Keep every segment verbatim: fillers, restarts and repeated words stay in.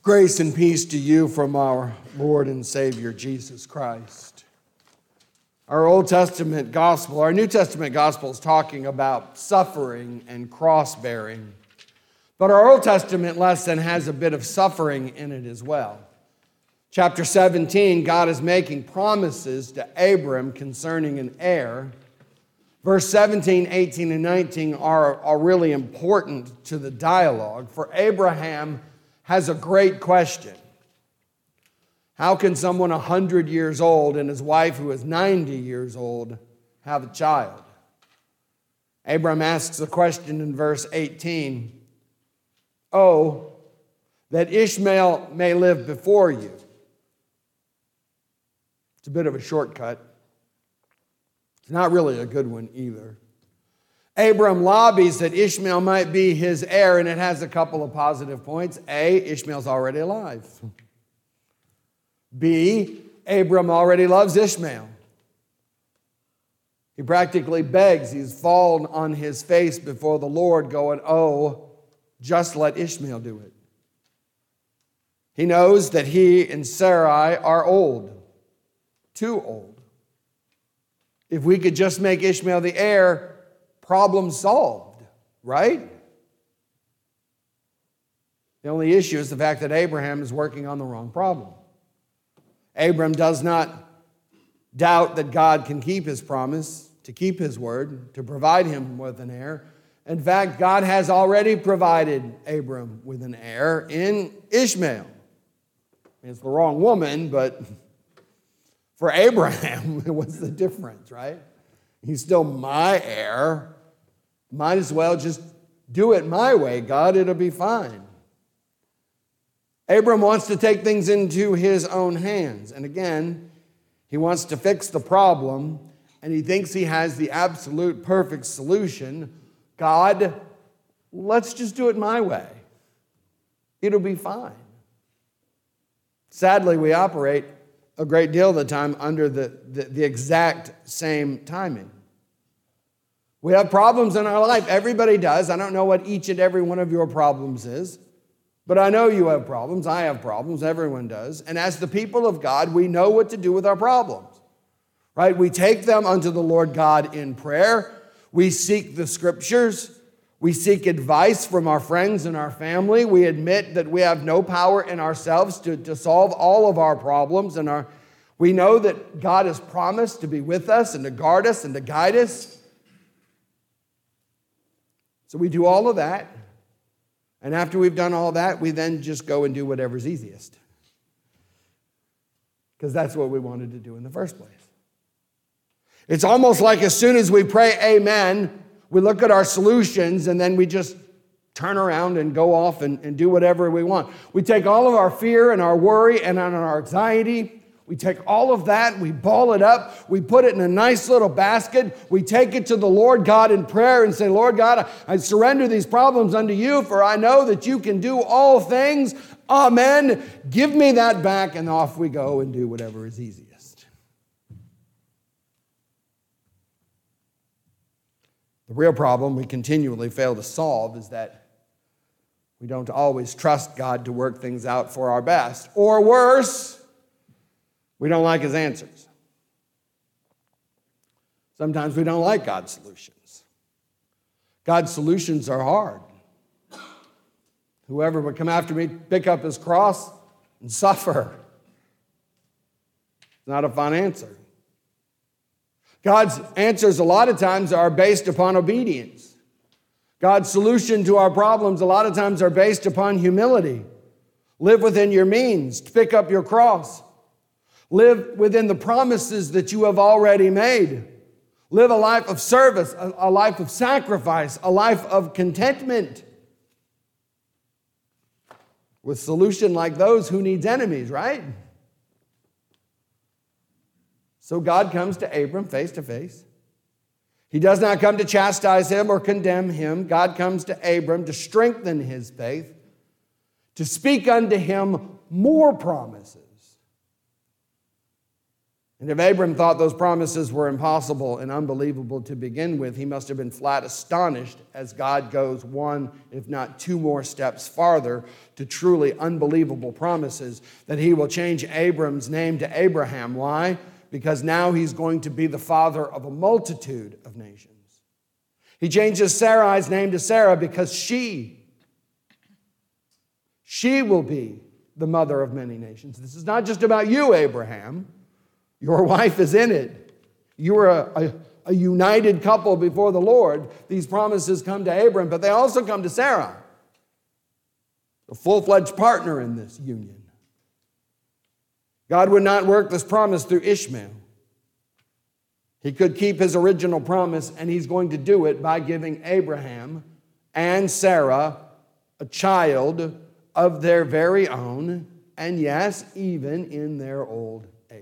Grace and peace to you from our Lord and Savior, Jesus Christ. Our Old Testament gospel, our New Testament gospel is talking about suffering and cross-bearing. But our Old Testament lesson has a bit of suffering in it as well. Chapter seventeen, God is making promises to Abram concerning an heir. Verse seventeen, eighteen, and nineteen are, are really important to the dialogue, for Abraham has a great question. How can someone one hundred years old and his wife who is ninety years old have a child? Abram asks a question in verse eighteen. Oh, that Ishmael may live before you. It's a bit of a shortcut. It's not really a good one either. Abram lobbies that Ishmael might be his heir, and it has a couple of positive points. A, Ishmael's already alive. B, Abram already loves Ishmael. He practically begs. He's fallen on his face before the Lord going, oh, just let Ishmael do it. He knows that he and Sarai are old, too old. If we could just make Ishmael the heir, problem solved, right? The only issue is the fact that Abraham is working on the wrong problem. Abram does not doubt that God can keep his promise, to keep his word, to provide him with an heir. In fact, God has already provided Abram with an heir in Ishmael. It's the wrong woman, but for Abraham, what's the difference, right? He's still my heir. Might as well just do it my way, God. It'll be fine. Abram wants to take things into his own hands. And again, he wants to fix the problem, and he thinks he has the absolute perfect solution. God, let's just do it my way. It'll be fine. Sadly, we operate a great deal of the time under the, the, the exact same timing. We have problems in our life. Everybody does. I don't know what each and every one of your problems is, but I know you have problems. I have problems. Everyone does. And as the people of God, we know what to do with our problems, right? We take them unto the Lord God in prayer. We seek the scriptures. We seek advice from our friends and our family. We admit that we have no power in ourselves to, to solve all of our problems. And our, we know that God has promised to be with us and to guard us and to guide us. So we do all of that. And after we've done all that, we then just go and do whatever's easiest. Because that's what we wanted to do in the first place. It's almost like as soon as we pray amen, we look at our solutions and then we just turn around and go off and, and do whatever we want. We take all of our fear and our worry and our anxiety, we take all of that, we ball it up, we put it in a nice little basket, we take it to the Lord God in prayer and say, Lord God, I surrender these problems unto you, for I know that you can do all things. Amen. Give me that back, and off we go and do whatever is easiest. The real problem we continually fail to solve is that we don't always trust God to work things out for our best. Or worse, we don't like his answers. Sometimes we don't like God's solutions. God's solutions are hard. Whoever would come after me, pick up his cross and suffer. It's not a fun answer. God's answers a lot of times are based upon obedience. God's solution to our problems a lot of times are based upon humility. Live within your means. Pick up your cross. Live within the promises that you have already made. Live a life of service, a, a life of sacrifice, a life of contentment. With solution like those, who needs enemies, right? So God comes to Abram face to face. He does not come to chastise him or condemn him. God comes to Abram to strengthen his faith, to speak unto him more promises. And if Abram thought those promises were impossible and unbelievable to begin with, he must have been flat astonished as God goes one, if not two more steps farther to truly unbelievable promises that he will change Abram's name to Abraham. Why? Because now he's going to be the father of a multitude of nations. He changes Sarai's name to Sarah because she, she will be the mother of many nations. This is not just about you, Abraham. Your wife is in it. You are a, a, a united couple before the Lord. These promises come to Abram, but they also come to Sarah, a full-fledged partner in this union. God would not work this promise through Ishmael. He could keep his original promise, and he's going to do it by giving Abraham and Sarah a child of their very own, and yes, even in their old age.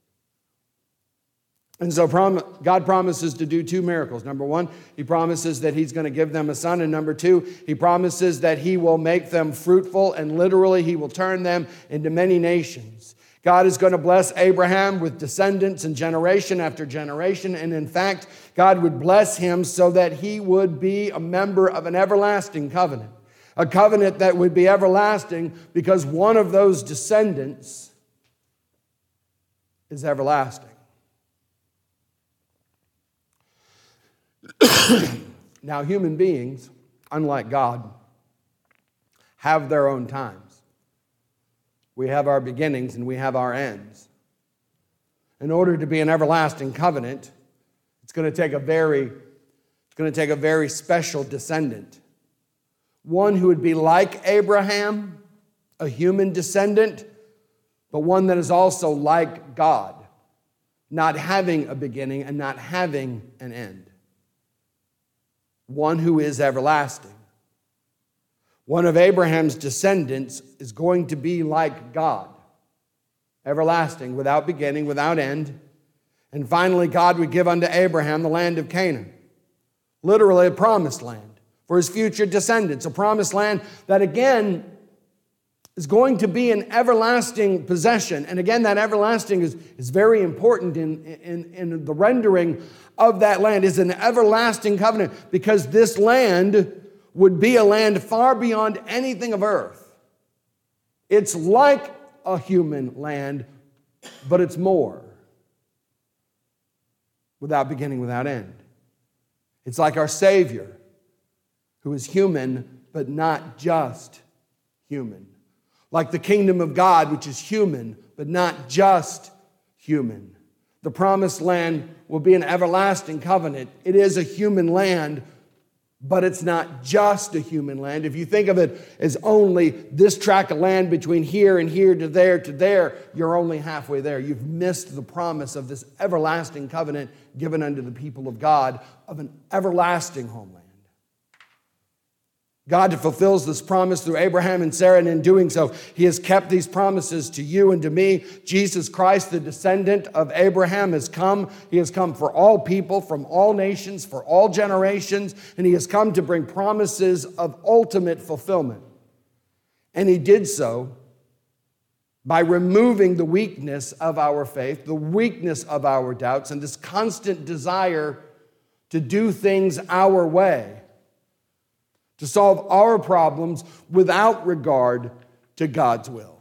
And so God promises to do two miracles. Number one, he promises that he's going to give them a son. And number two, he promises that he will make them fruitful, and literally he will turn them into many nations. God is going to bless Abraham with descendants and generation after generation. And in fact, God would bless him so that he would be a member of an everlasting covenant. A covenant that would be everlasting because one of those descendants is everlasting. Now, human beings, unlike God, have their own times. We have our beginnings and we have our ends. In order to be an everlasting covenant, it's going to take a very, it's going to take a very special descendant. One who would be like Abraham, a human descendant, but one that is also like God, not having a beginning and not having an end. One who is everlasting. One of Abraham's descendants is going to be like God, everlasting, without beginning, without end. And finally, God would give unto Abraham the land of Canaan, literally a promised land for his future descendants, a promised land that again is going to be an everlasting possession. And again, that everlasting is, is very important in, in, in the rendering of that land. Is an everlasting covenant because this land would be a land far beyond anything of earth. It's like a human land, but it's more. Without beginning, without end. It's like our Savior, who is human, but not just human. Like the kingdom of God, which is human, but not just human. The promised land will be an everlasting covenant. It is a human land, but it's not just a human land. If you think of it as only this tract of land between here and here to there to there, you're only halfway there. You've missed the promise of this everlasting covenant given unto the people of God of an everlasting homeland. God fulfills this promise through Abraham and Sarah, and in doing so, he has kept these promises to you and to me. Jesus Christ, the descendant of Abraham, has come. He has come for all people, from all nations, for all generations, and he has come to bring promises of ultimate fulfillment. And he did so by removing the weakness of our faith, the weakness of our doubts, and this constant desire to do things our way, to solve our problems without regard to God's will.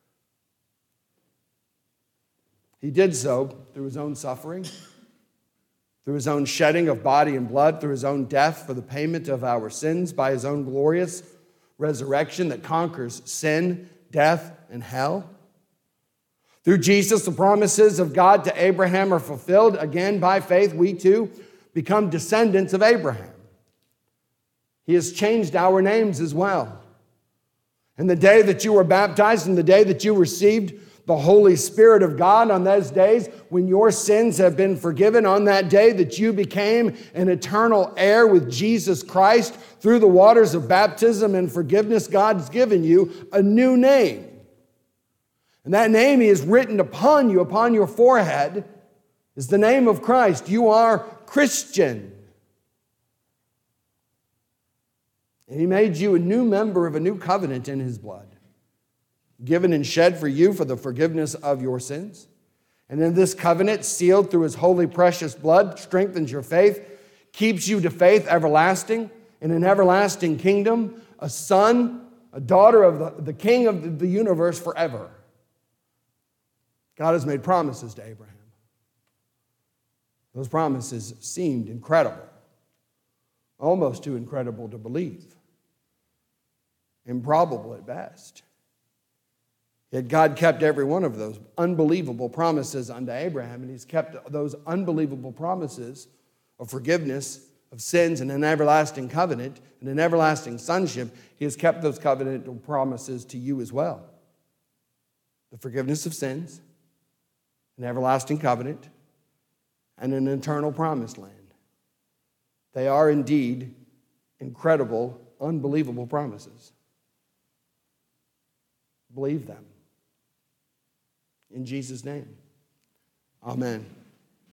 He did so through his own suffering, through his own shedding of body and blood, through his own death for the payment of our sins, by his own glorious resurrection that conquers sin, death, and hell. Through Jesus, the promises of God to Abraham are fulfilled. Again, by faith, we too become descendants of Abraham. He has changed our names as well. And the day that you were baptized and the day that you received the Holy Spirit of God, on those days when your sins have been forgiven, on that day that you became an eternal heir with Jesus Christ through the waters of baptism and forgiveness, God's given you a new name. And that name He has written upon you, upon your forehead, is the name of Christ. You are Christian. And He made you a new member of a new covenant in His blood, given and shed for you for the forgiveness of your sins. And in this covenant, sealed through his holy, precious blood, strengthens your faith, keeps you to faith everlasting, in an everlasting kingdom, a son, a daughter of the, the king of the, the universe forever. God has made promises to Abraham. Those promises seemed incredible, almost too incredible to believe, improbable at best. Yet God kept every one of those unbelievable promises unto Abraham, and he's kept those unbelievable promises of forgiveness of sins and an everlasting covenant and an everlasting sonship. He has kept those covenantal promises to you as well. The forgiveness of sins, an everlasting covenant, and an eternal promised land. They are indeed incredible, unbelievable promises. Believe them. In Jesus' name, amen.